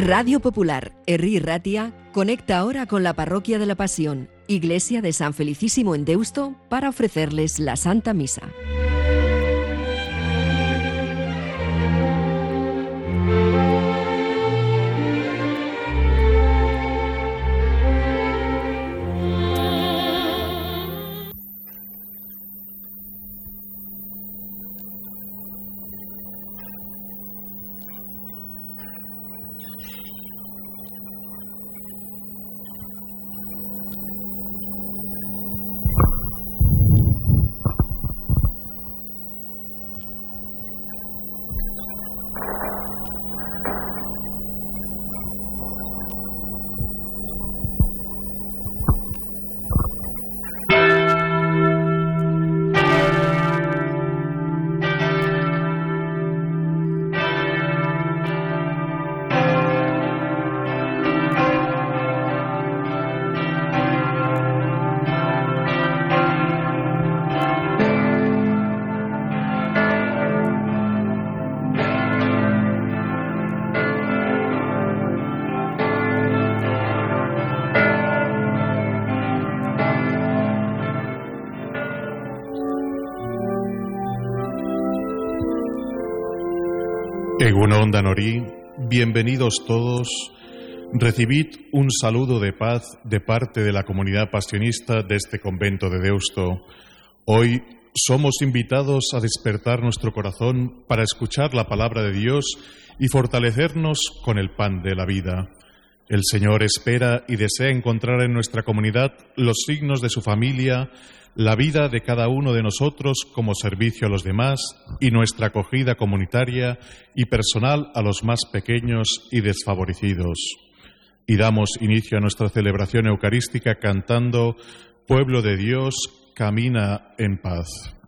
Radio Popular, Herri Ratia, conecta ahora con la Parroquia de la Pasión, Iglesia de San Felicísimo en Deusto, para ofrecerles la Santa Misa. Egunon Danori, bienvenidos todos. Recibid un saludo de paz de parte de la comunidad pasionista de este convento de Deusto. Hoy somos invitados a despertar nuestro corazón para escuchar la palabra de Dios y fortalecernos con el pan de la vida. El Señor espera y desea encontrar en nuestra comunidad los signos de su familia, la vida de cada uno de nosotros como servicio a los demás y nuestra acogida comunitaria y personal a los más pequeños y desfavorecidos. Y damos inicio a nuestra celebración eucarística cantando «Pueblo de Dios, camina en paz».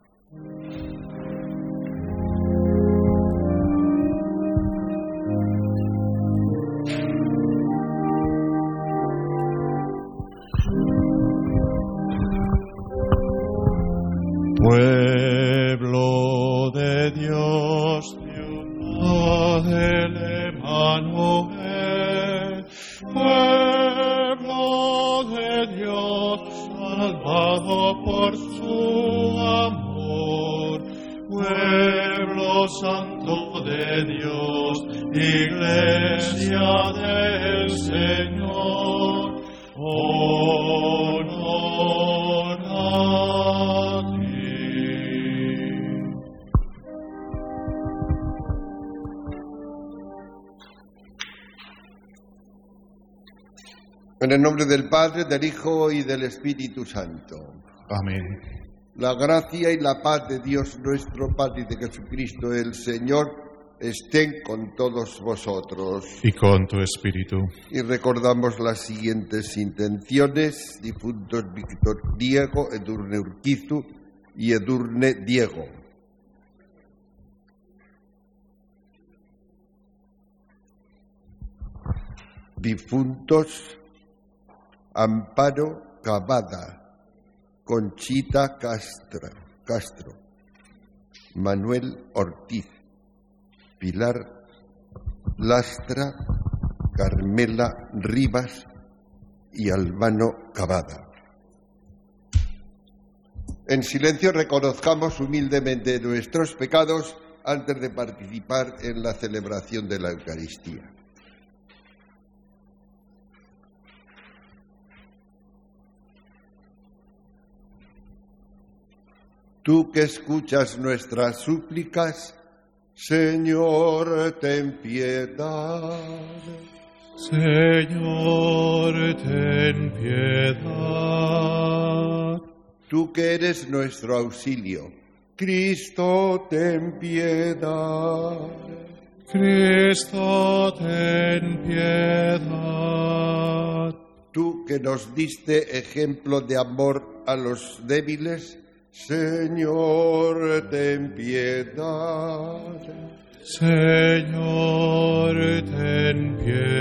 Pueblo de Dios, ciudad del Emanuel, pueblo de Dios, salvado por su amor, pueblo santo de Dios, iglesia del Señor, honor a ti. En el nombre del Padre, del Hijo y del Espíritu Santo. Amén. La gracia y la paz de Dios nuestro Padre y de Jesucristo el Señor estén con todos vosotros. Y con tu espíritu. Y recordamos las siguientes intenciones: difuntos Víctor Diego, Edurne Urquizu y Edurne Diego. Difuntos Amparo Cavada, Conchita Castro, Manuel Ortiz, Pilar Lastra, Carmela Rivas y Albano Cavada. En silencio reconozcamos humildemente nuestros pecados antes de participar en la celebración de la Eucaristía. Tú que escuchas nuestras súplicas, Señor, ten piedad. Señor, ten piedad. Tú que eres nuestro auxilio, Cristo, ten piedad. Cristo, ten piedad. Tú que nos diste ejemplo de amor a los débiles, Señor, ten piedad. Señor, ten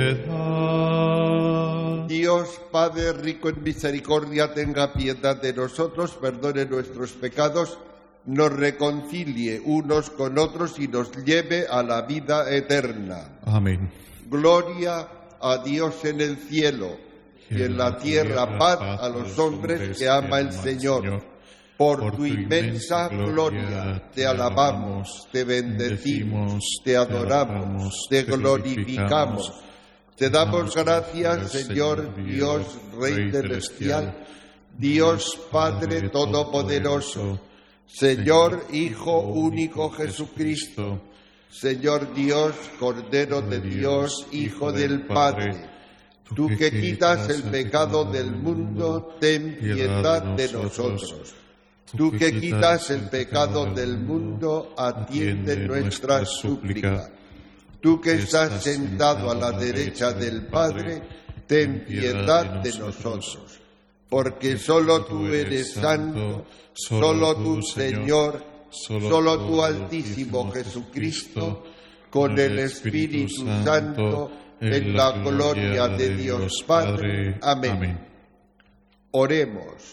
piedad. Dios, Padre rico en misericordia, tenga piedad de nosotros, perdone nuestros pecados, nos reconcilie unos con otros y nos lleve a la vida eterna. Amén. Gloria a Dios en el cielo y en la tierra paz a los hombres que ama el Señor. Por tu inmensa gloria te alabamos, te bendecimos, te adoramos, te glorificamos. Te damos gracias, Señor Dios, Rey celestial, Dios Padre todopoderoso, Señor Hijo único Jesucristo, Señor Dios, Cordero de Dios, Hijo del Padre. Tú que quitas el pecado del mundo, ten piedad de nosotros. Tú que quitas el pecado del mundo, atiende nuestra súplica. Tú que estás sentado a la derecha del Padre, ten piedad de nosotros. Porque solo tú eres santo, solo tú, Señor, solo tú, Altísimo Jesucristo, con el Espíritu Santo, en la gloria de Dios Padre. Amén. Oremos.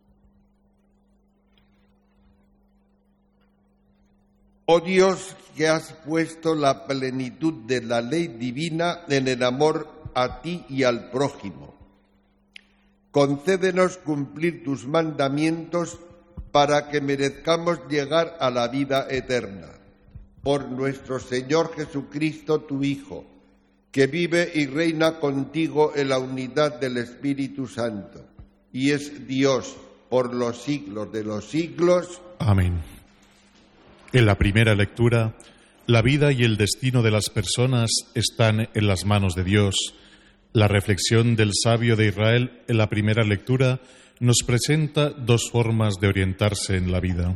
Oh Dios, que has puesto la plenitud de la ley divina en el amor a ti y al prójimo, concédenos cumplir tus mandamientos para que merezcamos llegar a la vida eterna. Por nuestro Señor Jesucristo, tu Hijo, que vive y reina contigo en la unidad del Espíritu Santo, y es Dios por los siglos de los siglos. Amén. En la primera lectura, la vida y el destino de las personas están en las manos de Dios. La reflexión del sabio de Israel en la primera lectura nos presenta dos formas de orientarse en la vida.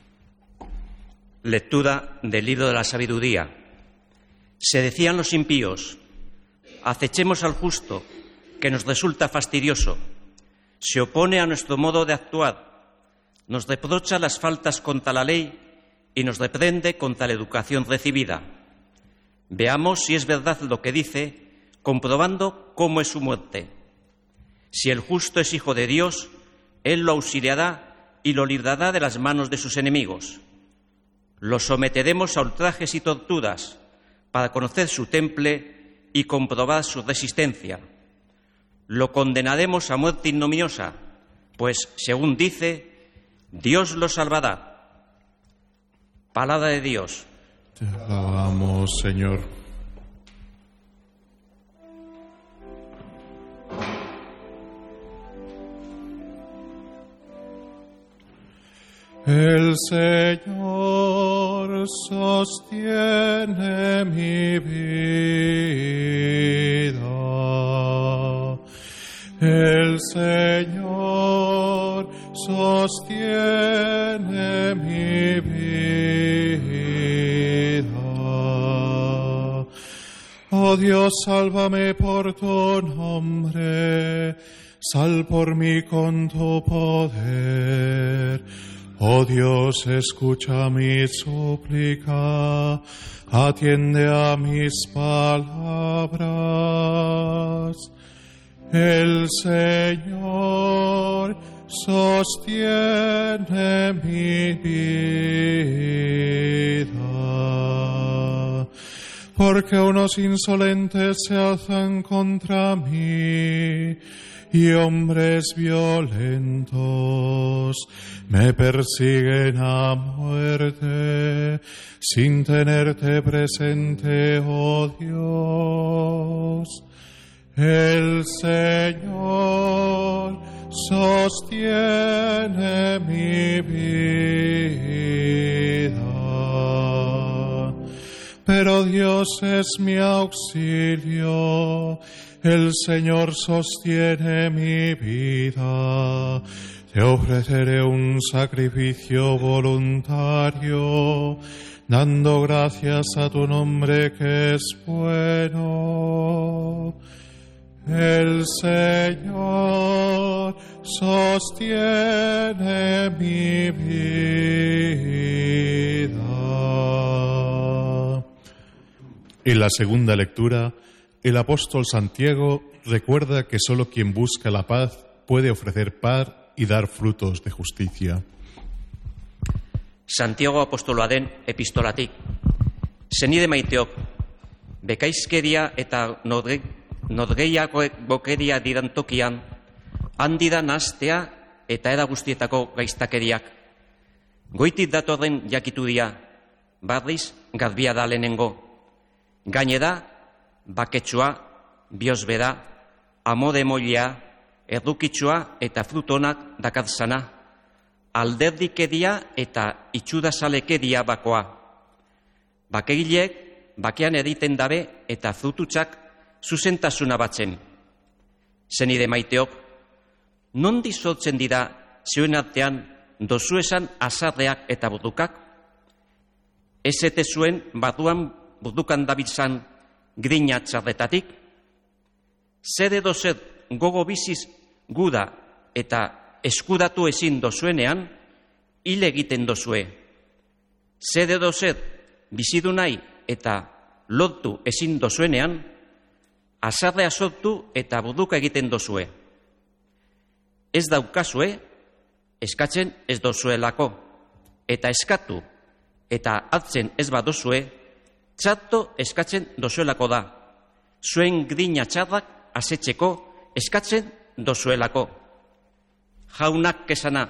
Lectura del libro de la sabiduría. Se decían los impíos: acechemos al justo, que nos resulta fastidioso. Se opone a nuestro modo de actuar, nos reprocha las faltas contra la ley y nos reprende contra la educación recibida. Veamos si es verdad lo que dice, comprobando cómo es su muerte. Si el justo es hijo de Dios, Él lo auxiliará y lo librará de las manos de sus enemigos. Lo someteremos a ultrajes y torturas para conocer su temple y comprobar su resistencia. Lo condenaremos a muerte ignominiosa, pues, según dice, Dios lo salvará. Palabra de Dios. Te alabamos, Señor. El Señor sostiene mi vida. El Señor sostiene mi vida. Oh Dios, sálvame por tu nombre, sal por mí con tu poder. Oh Dios, escucha mi súplica, atiende a mis palabras. El Señor sostiene mi vida, porque unos insolentes se alzan contra mí y hombres violentos me persiguen a muerte sin tenerte presente, oh Dios. El Señor sostiene mi vida, pero Dios es mi auxilio. El Señor sostiene mi vida. Te ofreceré un sacrificio voluntario, dando gracias a tu nombre que es bueno. El Señor sostiene mi vida. En la segunda lectura, el apóstol Santiago recuerda que solo quien busca la paz puede ofrecer paz y dar frutos de justicia. Santiago apostoloaden epistolatik. Senide maiteok, bekaizkeria eta norgeiagoek bokeria diran tokian, handida nahastea eta era guztietako gaiztakeriak. Goitik datorren jakitudia, barriz garbia da lehenengo. Gainera, baketsua, biosbera, amode moilea, erdukitsua eta frutonak dakarzana, alderdikeria eta itxudazalekeria bakoa. Bakegileek bakean eriten dabe eta frututsak zuzentasuna batzen. Zenide maiteok, nondi sortzen dira zuen artean dozu esan azarreak eta burdukak? Ezete zuen barruan burdukan dabiltzan grina txarretatik? Zer edo zer gogo biziz guda eta eskudatu ezin dozuenean, hil egiten dozue. Zer edo zer bizidu nahi eta lortu ezin dozuenean, azarrea sortu eta burduka egiten dozue. Ez daukazue, eskatzen ez dozuelako, eta eskatu eta hartzen ez badozue, txarto eskatzen dozuelako da. Zuen grina txarrak asetzeko eskatzen dozuelako. Jaunak kesana.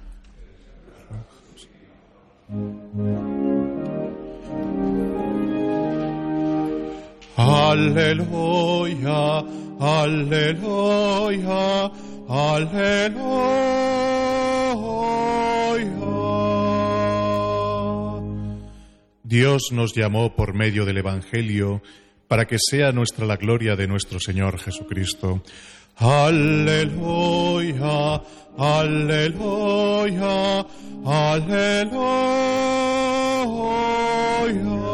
Aleluya, aleluya, aleluya. Dios nos llamó por medio del Evangelio para que sea nuestra la gloria de nuestro Señor Jesucristo. Aleluya, aleluya, aleluya.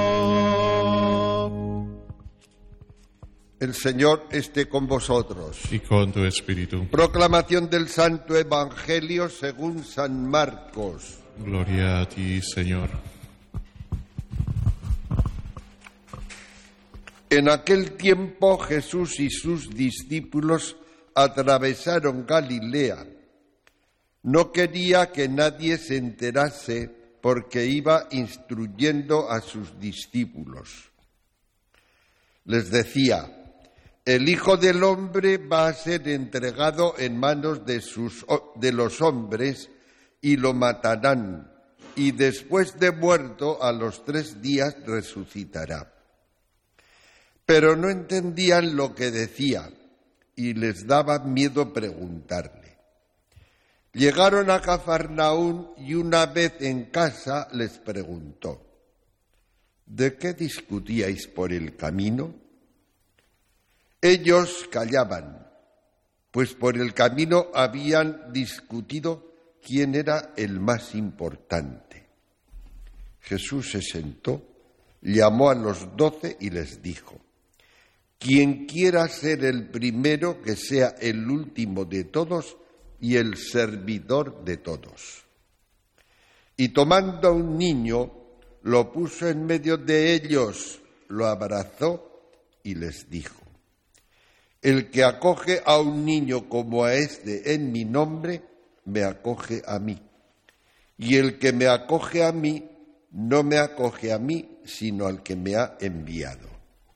El Señor esté con vosotros. Y con tu espíritu. Proclamación del Santo Evangelio según San Marcos. Gloria a ti, Señor. En aquel tiempo Jesús y sus discípulos atravesaron Galilea. No quería que nadie se enterase porque iba instruyendo a sus discípulos. Les decía: el Hijo del Hombre va a ser entregado en manos de los hombres y lo matarán, y después de muerto a los 3 días resucitará. Pero no entendían lo que decía y les daba miedo preguntarle. Llegaron a Cafarnaún y una vez en casa les preguntó: ¿de qué discutíais por el camino? Ellos callaban, pues por el camino habían discutido quién era el más importante. Jesús se sentó, llamó a los 12 y les dijo: quien quiera ser el primero, que sea el último de todos y el servidor de todos. Y tomando a un niño, lo puso en medio de ellos, lo abrazó y les dijo: el que acoge a un niño como a este en mi nombre, me acoge a mí. Y el que me acoge a mí, no me acoge a mí, sino al que me ha enviado.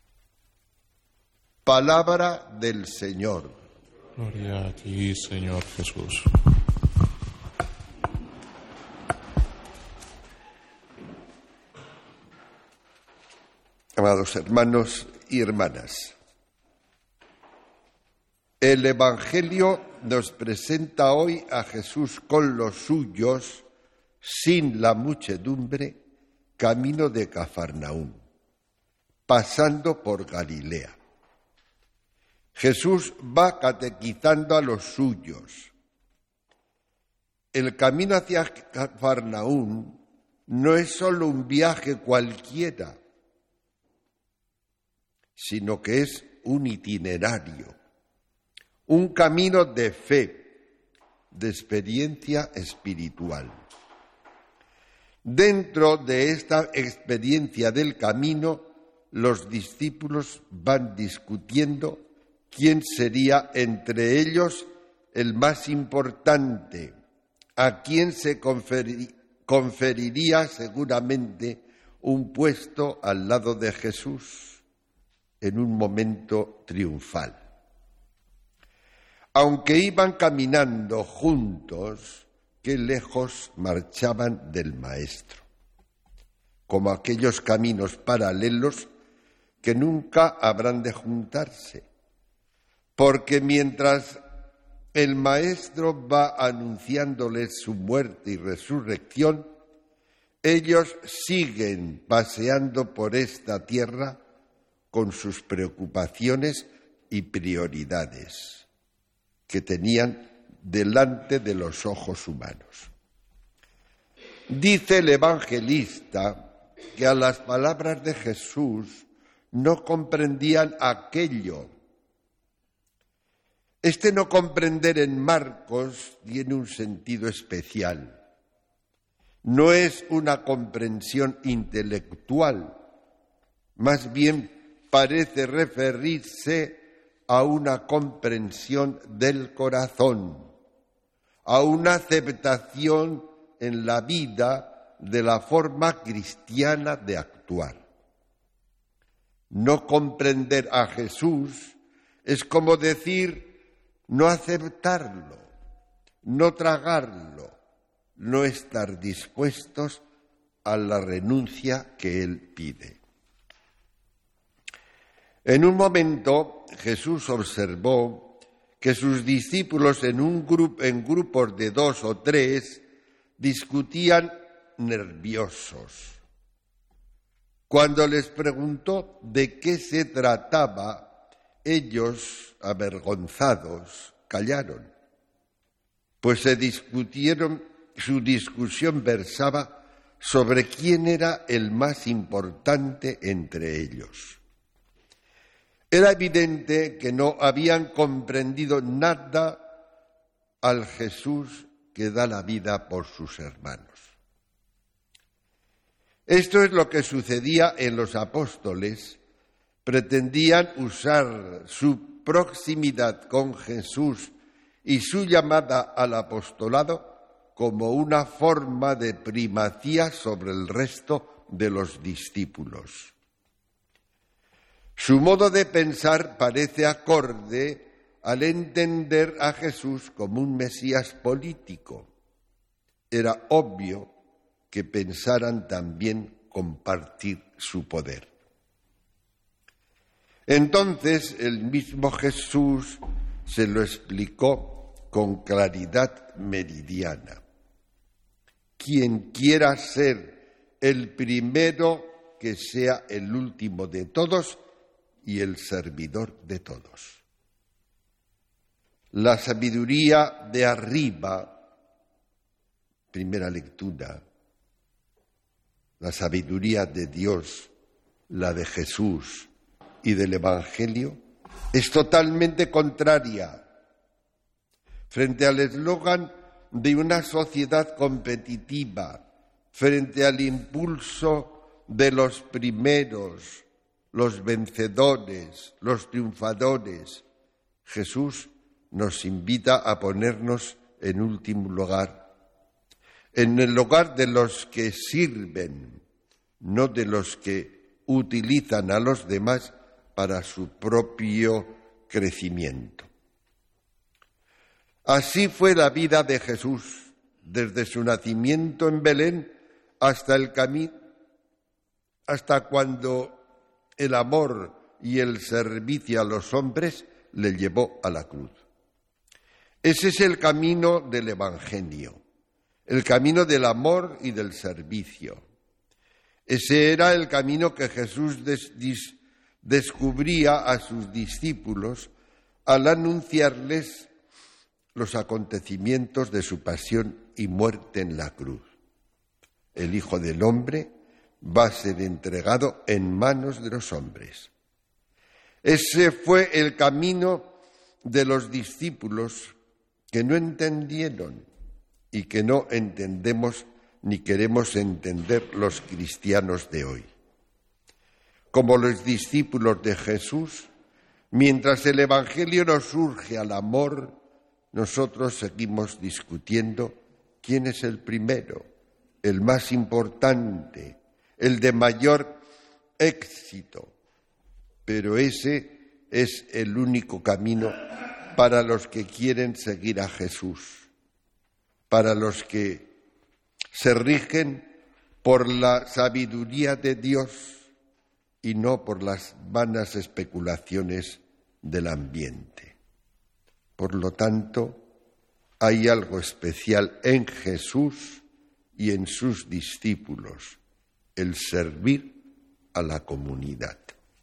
Palabra del Señor. Gloria a ti, Señor Jesús. Amados hermanos y hermanas, el Evangelio nos presenta hoy a Jesús con los suyos, sin la muchedumbre, camino de Cafarnaún, pasando por Galilea. Jesús va catequizando a los suyos. El camino hacia Cafarnaún no es solo un viaje cualquiera, sino que es un itinerario, un camino de fe, de experiencia espiritual. Dentro de esta experiencia del camino, los discípulos van discutiendo quién sería entre ellos el más importante, a quién se conferiría seguramente un puesto al lado de Jesús. en un momento triunfal. Aunque iban caminando juntos, qué lejos marchaban del Maestro, como aquellos caminos paralelos que nunca habrán de juntarse, porque mientras el Maestro va anunciándoles su muerte y resurrección, ellos siguen paseando por esta tierra con sus preocupaciones y prioridades que tenían delante de los ojos humanos. Dice el evangelista que a las palabras de Jesús no comprendían aquello. Este no comprender en Marcos tiene un sentido especial. No es una comprensión intelectual, más bien parece referirse a una comprensión del corazón, a una aceptación en la vida de la forma cristiana de actuar. No comprender a Jesús es como decir no aceptarlo, no tragarlo, no estar dispuestos a la renuncia que Él pide. En un momento Jesús observó que sus discípulos en grupos de 2 o 3 discutían nerviosos. Cuando les preguntó de qué se trataba, ellos, avergonzados, callaron, pues su discusión versaba sobre quién era el más importante entre ellos. Era evidente que no habían comprendido nada al Jesús que da la vida por sus hermanos. Esto es lo que sucedía en los apóstoles. Pretendían usar su proximidad con Jesús y su llamada al apostolado como una forma de primacía sobre el resto de los discípulos. Su modo de pensar parece acorde al entender a Jesús como un Mesías político. Era obvio que pensaran también compartir su poder. Entonces el mismo Jesús se lo explicó con claridad meridiana. Quien quiera ser el primero, que sea el último de todos y el servidor de todos. La sabiduría de arriba, primera lectura, la sabiduría de Dios, la de Jesús y del Evangelio, es totalmente contraria. Frente al eslogan de una sociedad competitiva, frente al impulso de los primeros, los vencedores, los triunfadores, Jesús nos invita a ponernos en último lugar, en el lugar de los que sirven, no de los que utilizan a los demás para su propio crecimiento. Así fue la vida de Jesús, desde su nacimiento en Belén hasta cuando el amor y el servicio a los hombres le llevó a la cruz. Ese es el camino del Evangelio, el camino del amor y del servicio. Ese era el camino que Jesús descubría a sus discípulos al anunciarles los acontecimientos de su pasión y muerte en la cruz. El Hijo del Hombre va a ser entregado en manos de los hombres. Ese fue el camino de los discípulos que no entendieron y que no entendemos ni queremos entender los cristianos de hoy. Como los discípulos de Jesús, mientras el Evangelio nos urge al amor, nosotros seguimos discutiendo quién es el primero, el más importante, el de mayor éxito. pero ese es el único camino para los que quieren seguir a Jesús, para los que se rigen por la sabiduría de Dios y no por las vanas especulaciones del ambiente. Por lo tanto, hay algo especial en Jesús y en sus discípulos, el servir a la comunidad.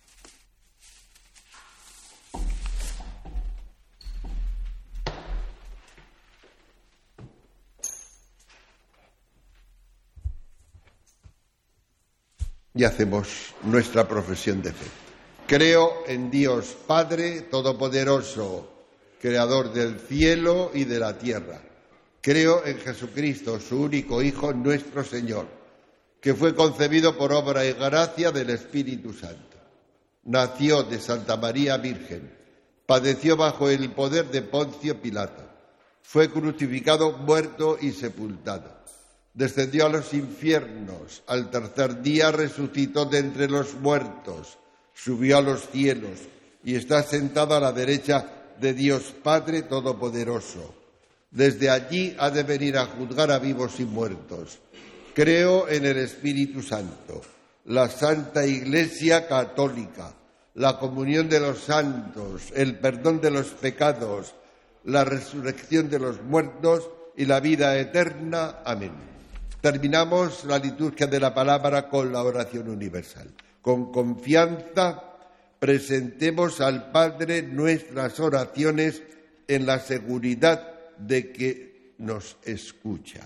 Y hacemos nuestra profesión de fe. Creo en Dios Padre Todopoderoso, Creador del cielo y de la tierra. Creo en Jesucristo, su único Hijo, nuestro Señor, que fue concebido por obra y gracia del Espíritu Santo. Nació de Santa María Virgen, padeció bajo el poder de Poncio Pilato, fue crucificado, muerto y sepultado. Descendió a los infiernos, al tercer día resucitó de entre los muertos, subió a los cielos y está sentado a la derecha de Dios Padre Todopoderoso. Desde allí ha de venir a juzgar a vivos y muertos. Creo en el Espíritu Santo, la Santa Iglesia Católica, la comunión de los santos, el perdón de los pecados, la resurrección de los muertos y la vida eterna. Amén. Terminamos la liturgia de la palabra con la oración universal. Con confianza presentemos al Padre nuestras oraciones en la seguridad de que nos escucha.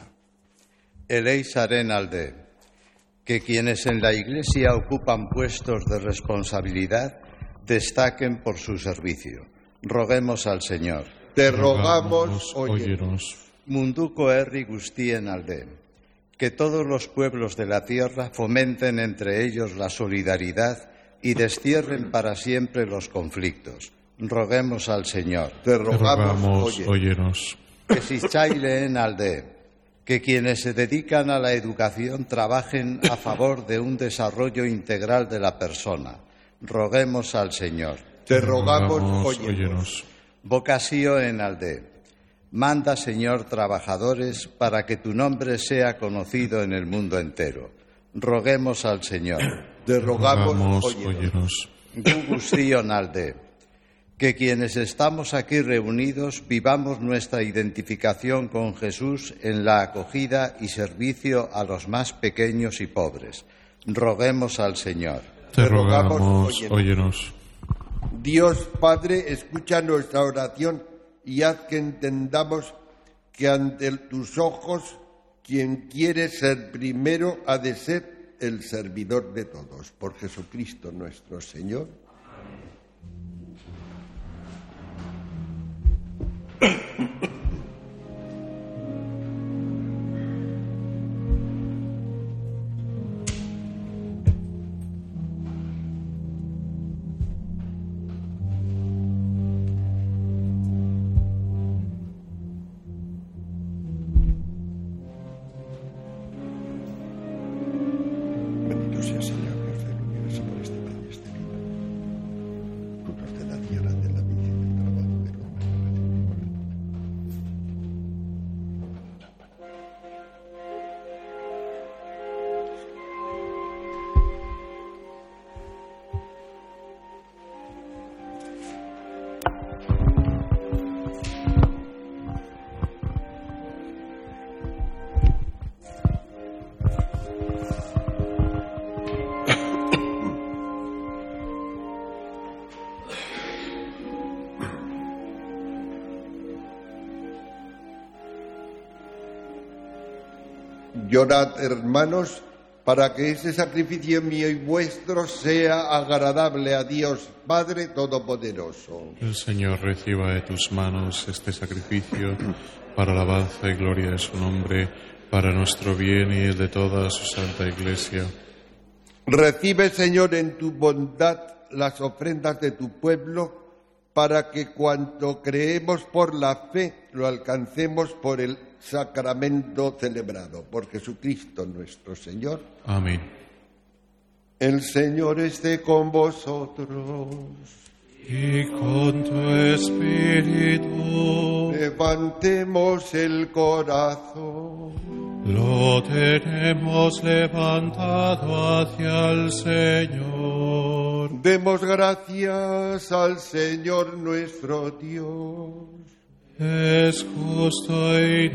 Eleizaren alde, que quienes en la Iglesia ocupan puestos de responsabilidad destaquen por su servicio. Roguemos al Señor. Te rogamos, óyenos. Munduko herri guztien alde, que todos los pueblos de la tierra fomenten entre ellos la solidaridad y destierren para siempre los conflictos. Roguemos al Señor. Te rogamos, óyenos. Que Sichaileen alde, que quienes se dedican a la educación trabajen a favor de un desarrollo integral de la persona. Roguemos al Señor. Te rogamos, óyenos. Vocasio en alde. Manda, Señor, trabajadores para que tu nombre sea conocido en el mundo entero. Roguemos al Señor. Te rogamos, óyenos. Gugustion alde, que quienes estamos aquí reunidos vivamos nuestra identificación con Jesús en la acogida y servicio a los más pequeños y pobres. Roguemos al Señor. Te rogamos, óyenos. Dios Padre, escucha nuestra oración y haz que entendamos que ante tus ojos quien quiere ser primero ha de ser el servidor de todos. Por Jesucristo nuestro Señor. Llorad, hermanos, para que este sacrificio mío y vuestro sea agradable a Dios Padre Todopoderoso. El Señor reciba de tus manos este sacrificio para alabanza y gloria de su nombre, para nuestro bien y el de toda su santa Iglesia. Recibe, Señor, en tu bondad las ofrendas de tu pueblo, para que cuanto creemos por la fe lo alcancemos por el sacramento celebrado. Por Jesucristo nuestro Señor. Amén. El Señor esté con vosotros. Y con tu espíritu. Levantemos el corazón. Lo tenemos levantado hacia el Señor. Demos gracias al Señor nuestro Dios. Es justo y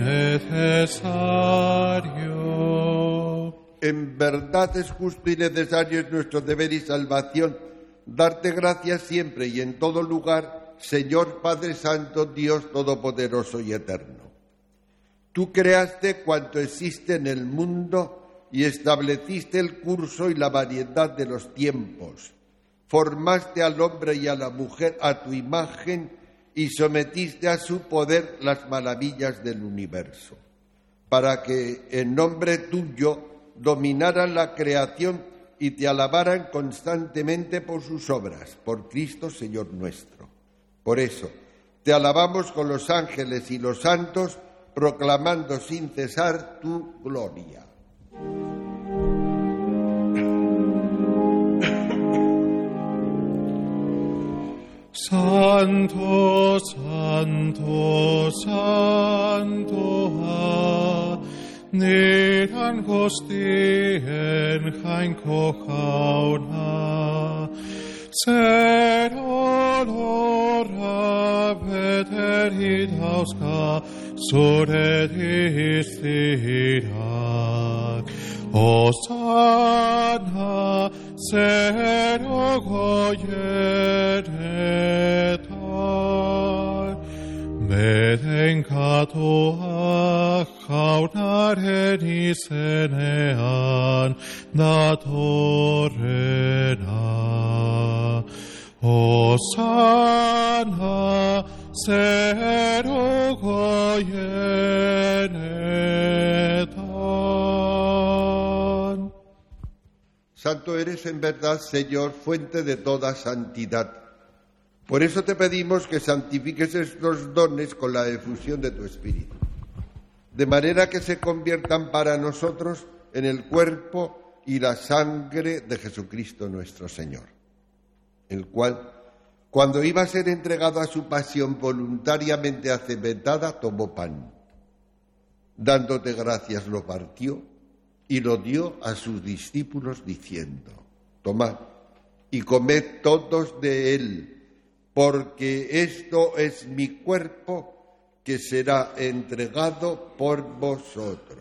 necesario. En verdad es justo y necesario, es nuestro deber y salvación, darte gracias siempre y en todo lugar, Señor Padre Santo, Dios Todopoderoso y Eterno. Tú creaste cuanto existe en el mundo y estableciste el curso y la variedad de los tiempos. Formaste al hombre y a la mujer a tu imagen y sometiste a su poder las maravillas del universo, para que en nombre tuyo dominaran la creación y te alabaran constantemente por sus obras, por Cristo Señor nuestro. Por eso, te alabamos con los ángeles y los santos, proclamando sin cesar tu gloria. Santo, santo, santo, nidan gostien hein kochauna, Serolora veterit auska, suret istirak, Hosanna, Sero goienetar, Bedenkatoa jaunaren izenean datorrena. Hosanna, Zero goienetan. Santo eres en verdad, Señor, fuente de toda santidad. Por eso te pedimos que santifiques estos dones con la efusión de tu Espíritu, de manera que se conviertan para nosotros en el cuerpo y la sangre de Jesucristo nuestro Señor, el cual, cuando iba a ser entregado a su pasión voluntariamente aceptada, tomó pan. Dándote gracias lo partió y lo dio a sus discípulos diciendo: Tomad y comed todos de él, porque esto es mi cuerpo que será entregado por vosotros.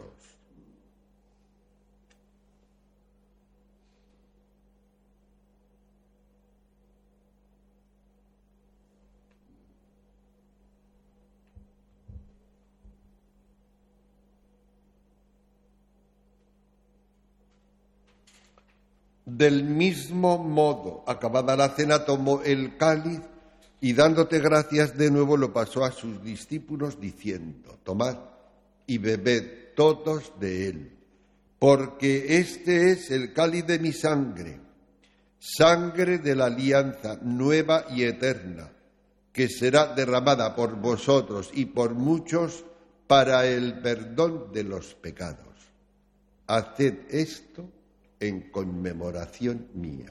Del mismo modo, acabada la cena, tomó el cáliz y dándote gracias de nuevo lo pasó a sus discípulos diciendo: Tomad y bebed todos de él, porque este es el cáliz de mi sangre, sangre de la alianza nueva y eterna, que será derramada por vosotros y por muchos para el perdón de los pecados. Haced esto en conmemoración mía.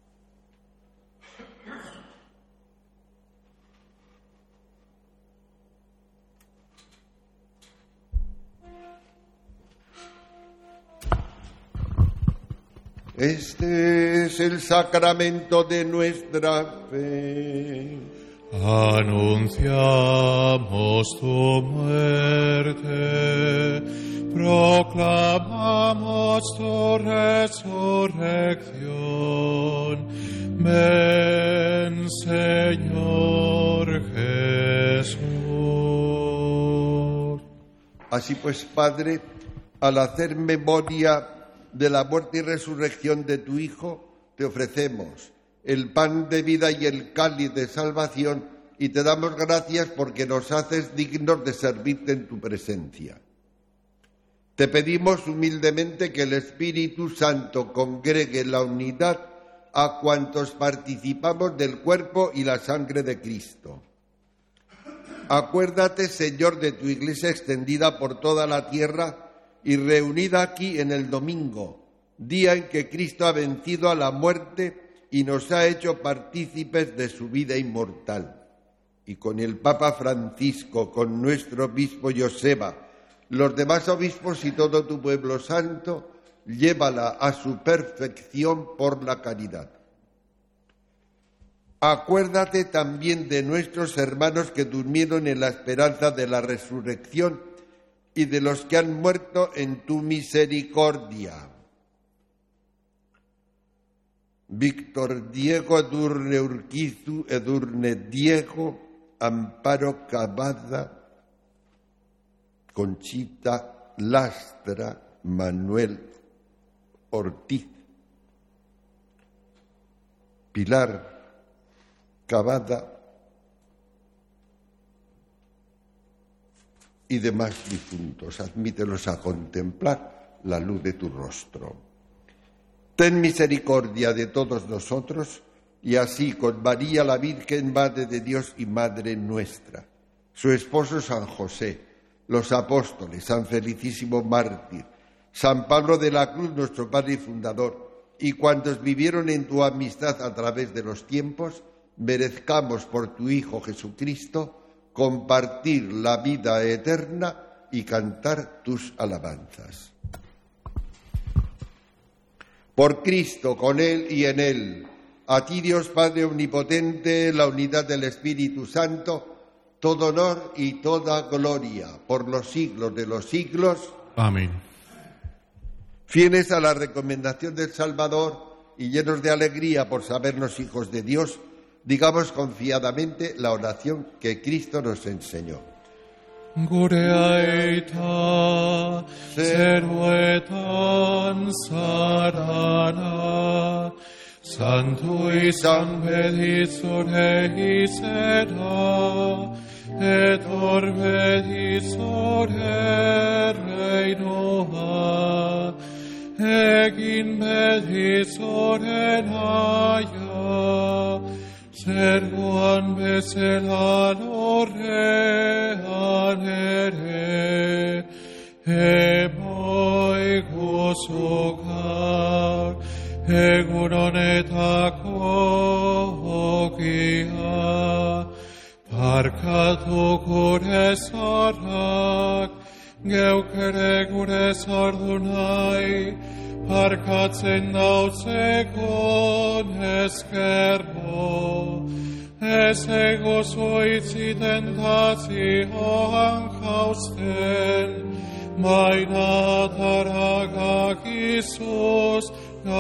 Este es el sacramento de nuestra fe. Anunciamos tu muerte, proclamamos tu resurrección. Ven, Señor Jesús. Así pues, Padre, al hacer memoria de la muerte y resurrección de tu Hijo, te ofrecemos el pan de vida y el cáliz de salvación, y te damos gracias porque nos haces dignos de servirte en tu presencia. Te pedimos humildemente que el Espíritu Santo congregue la unidad a cuantos participamos del cuerpo y la sangre de Cristo. Acuérdate, Señor, de tu Iglesia extendida por toda la tierra y reunida aquí en el domingo, día en que Cristo ha vencido a la muerte y nos ha hecho partícipes de su vida inmortal. Y con el Papa Francisco, con nuestro obispo Joseba, los demás obispos y todo tu pueblo santo, llévala a su perfección por la caridad. Acuérdate también de nuestros hermanos que durmieron en la esperanza de la resurrección y de los que han muerto en tu misericordia. Víctor Diego Edurne Urquizu, Edurne Diego, Amparo Cavada, Conchita Lastra, Manuel Ortiz, Pilar Cavada y demás difuntos. Admítelos a contemplar la luz de tu rostro. Ten misericordia de todos nosotros y así con María la Virgen, Madre de Dios y Madre nuestra, su esposo San José, los apóstoles, San Felicísimo Mártir, San Pablo de la Cruz, nuestro Padre y Fundador, y cuantos vivieron en tu amistad a través de los tiempos, merezcamos por tu Hijo Jesucristo compartir la vida eterna y cantar tus alabanzas. Por Cristo, con Él y en Él, a ti Dios Padre Omnipotente, la unidad del Espíritu Santo, todo honor y toda gloria por los siglos de los siglos. Amén. Fieles a la recomendación del Salvador y llenos de alegría por sabernos hijos de Dios, digamos confiadamente la oración que Cristo nos enseñó. Gureaita, seruetan sarana, Santui sanvedisore sera, et orvedisore reinoa, egin bedisore naia, servuan beselalore anere, emoi gusukar, egun honetako ogia, barkatu gure zarrak, geuk ere gure zardunai, barkatzen dautzekon eskerbo, ez egozoitzi tentazioan jausten, baina taragak Isus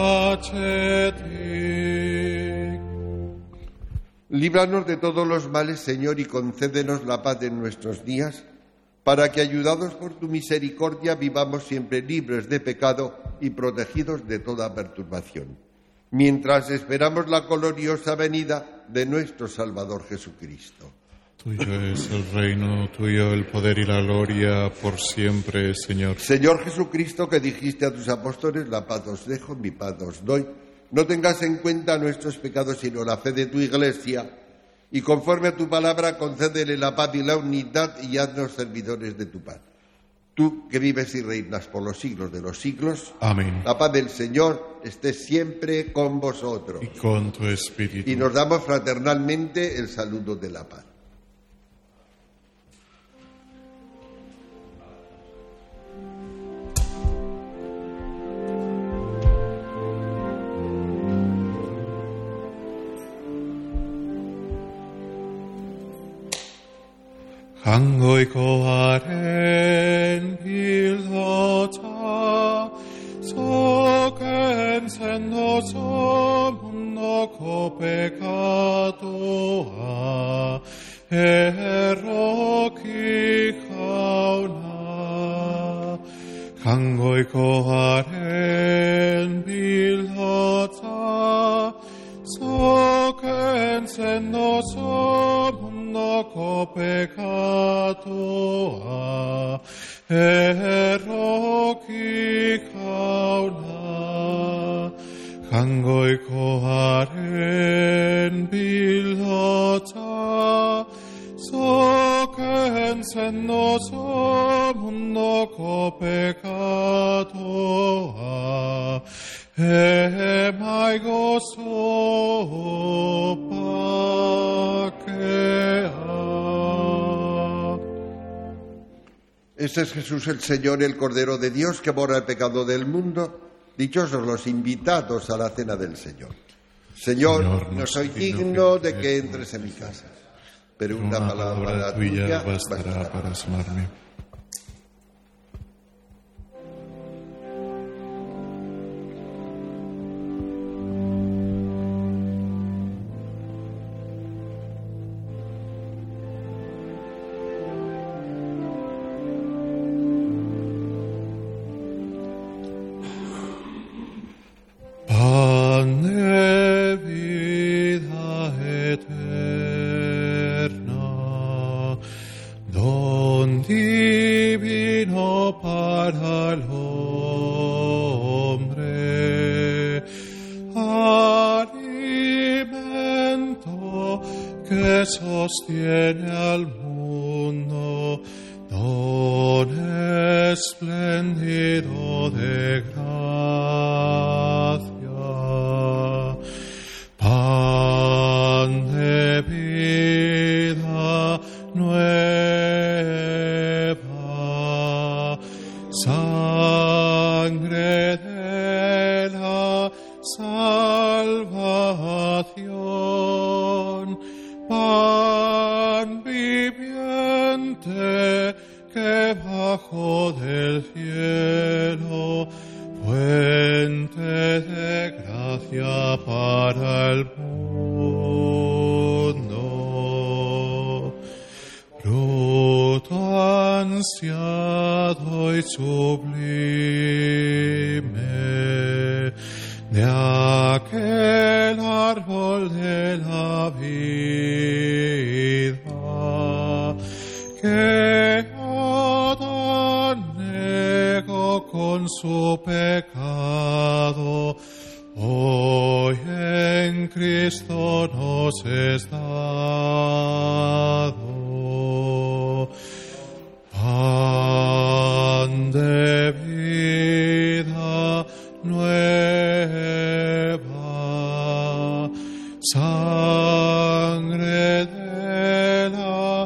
gachetik. Líbranos de todos los males, Señor, y concédenos la paz en nuestros días, para que, ayudados por tu misericordia, vivamos siempre libres de pecado y protegidos de toda perturbación, mientras esperamos la gloriosa venida de nuestro Salvador Jesucristo. Tuyo es el reino, tuyo el poder y la gloria por siempre, Señor. Señor Jesucristo, que dijiste a tus apóstoles, la paz os dejo, mi paz os doy, no tengas en cuenta nuestros pecados, sino la fe de tu Iglesia, y conforme a tu palabra concédele la paz y la unidad, y haznos servidores de tu paz. Tú que vives y reinas por los siglos de los siglos. Amén. La paz del Señor esté siempre con vosotros. Y con tu espíritu. Y nos damos fraternalmente el saludo de la paz. Hangoikoaren pilota, zoken sendozo mundoko pekatoa, erroki jauna. Hangoikoaren pilota, zoken sendozo mundoko pekatoa, erroki jauna. Hangoikoaren pilota, zoken sendozo mundoko pekatoa, Este es Jesús el Señor, el Cordero de Dios, que borra el pecado del mundo. Dichosos los invitados a la cena del Señor. Señor, no soy digno de que entres en mi casa, pero una palabra tuya bastará para sanarme. Sostiene al mundo, don espléndido de gracia, pan de vida nueva, sangre de la salvación, pan viviente que bajó del cielo, fuente de gracia para el mundo, fruto ansiado y sublime de aquel árbol de la vida que Adán negó con su pecado, hoy en Cristo nos es dado. Pan de vida nueva, sangre de la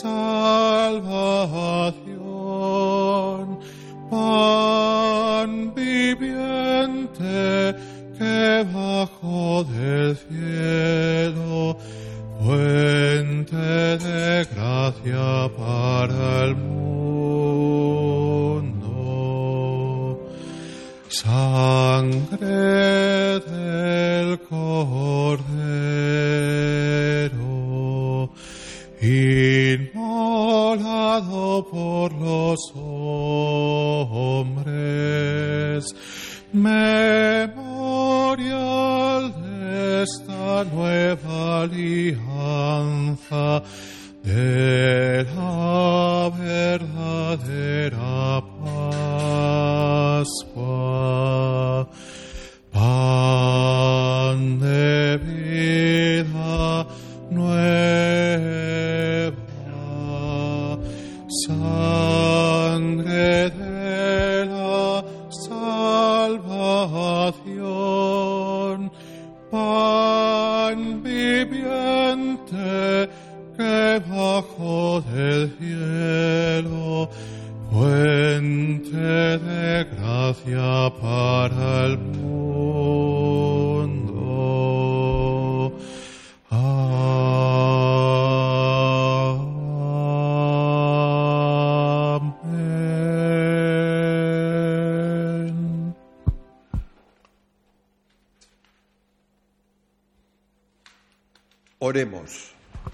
salvación, pan viviente que bajó del cielo, fuente de gracia para el mundo, sangre del Cordero, inmolado por los hombres, memorial de esta nueva alianza, de la verdadera Pascua, pan de vida nueva, sangre de la salvación, pan viviente que bajó del cielo, fuente de gracia para el mundo. Amén. Oremos.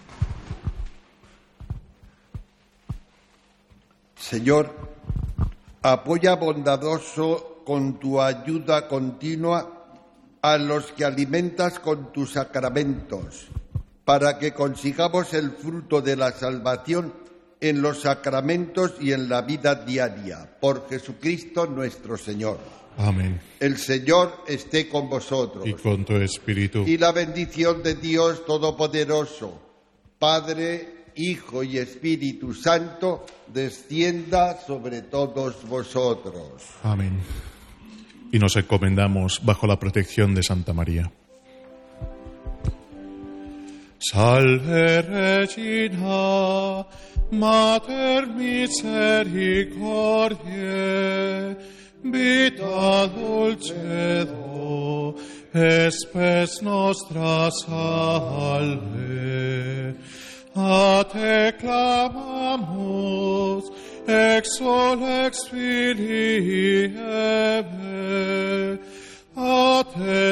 Señor, apoya bondadoso con tu ayuda continua a los que alimentas con tus sacramentos, para que consigamos el fruto de la salvación en los sacramentos y en la vida diaria. Por Jesucristo nuestro Señor. Amén. El Señor esté con vosotros. Y con tu espíritu. Y la bendición de Dios Todopoderoso, Padre, Hijo y Espíritu Santo, descienda sobre todos vosotros. Amén. Y nos encomendamos bajo la protección de Santa María. Salve Regina, Mater misericordiae, vita dulcedo, espes nostra salve. A te clamamus, exolex Filii Eve, a te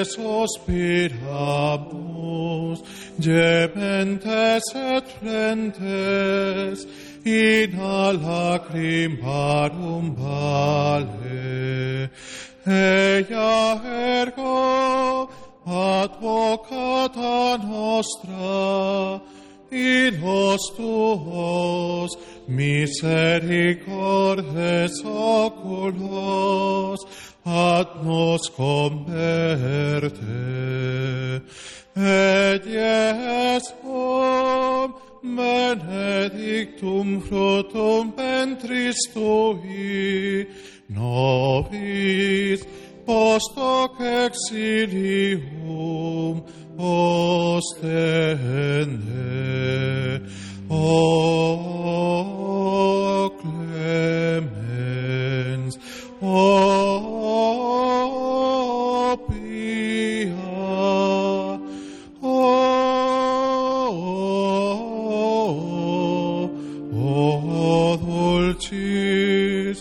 sospiramus, gementes et flentes, in a lacrimarum vale. Ea ergo advocata nostra, in os tuos misericordes oculos ad nos converte. Et ies benedictum fructum ventris tui, nobis post hoc exilium ostende. O clemens, o pia, o dulcis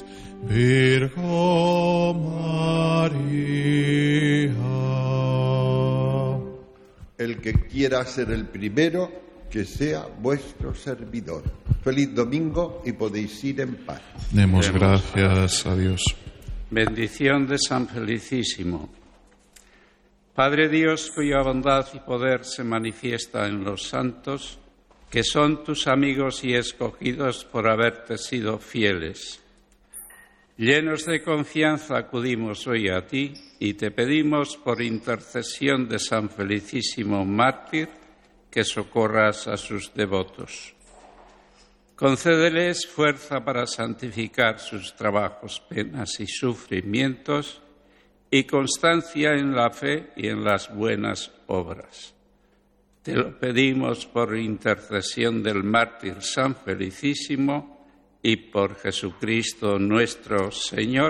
Virgo María. El que quiera ser el primero, que sea vuestro servidor. Feliz domingo y podéis ir en paz. Demos gracias a Dios. Bendición de San Felicísimo. Padre Dios, cuya bondad y poder se manifiesta en los santos, que son tus amigos y escogidos por haberte sido fieles. Llenos de confianza acudimos hoy a ti y te pedimos por intercesión de San Felicísimo mártir que socorras a sus devotos. Concédeles fuerza para santificar sus trabajos, penas y sufrimientos y constancia en la fe y en las buenas obras. Te lo pedimos por intercesión del mártir San Felicísimo y por Jesucristo nuestro Señor.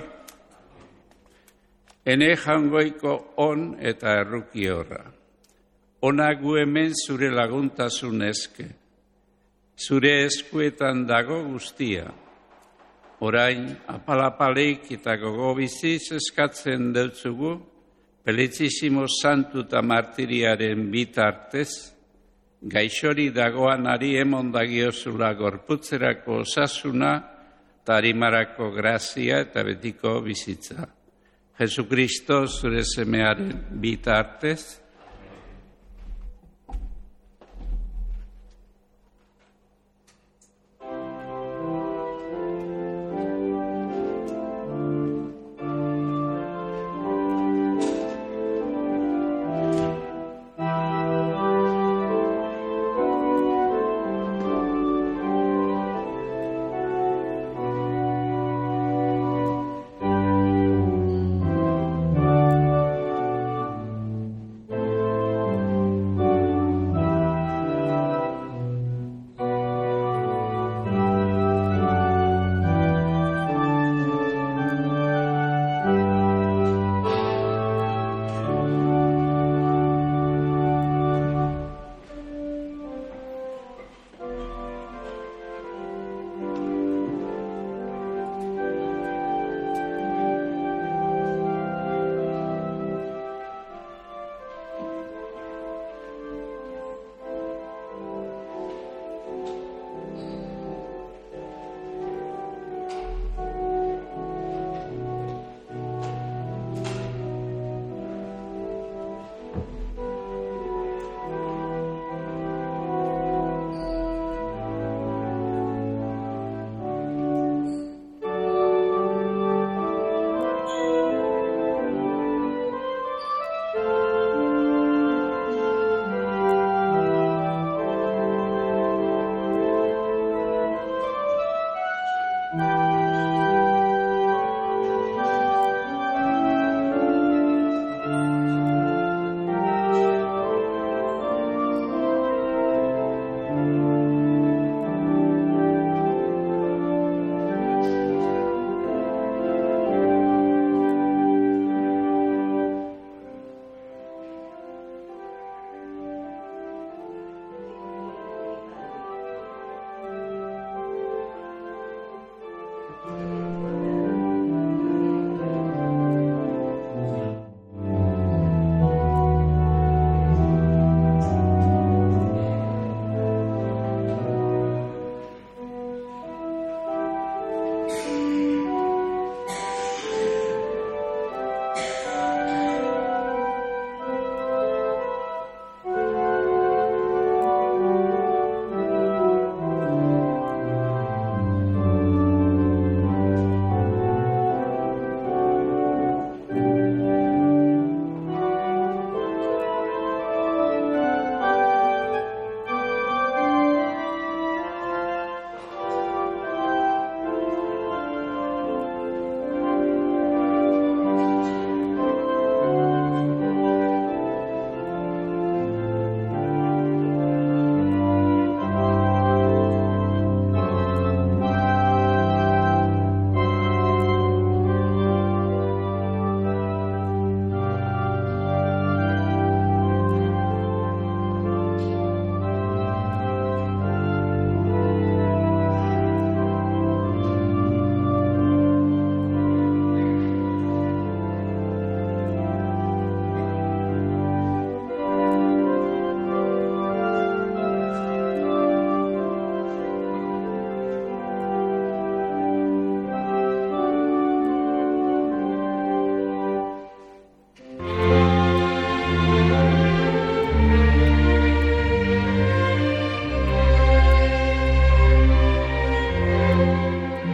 Enejan goiko on eta errukiora. Ona gu hemen zure laguntasun eske. Zure eskuetan dago guztia. Orain apalapaleik eta gogo biziz eskatzen deutzugu, Felicísimo santu eta martiriaren bitartez, gaixori dagoanari emondagiozula gorputzerako osasuna, tarimarako grazia eta betiko bizitza. Jesucristo zure semearen bitartez,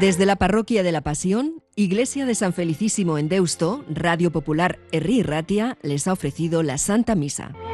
Desde la Parroquia de la Pasión, Iglesia de San Felicísimo en Deusto, Radio Popular Herri Ratia les ha ofrecido la Santa Misa.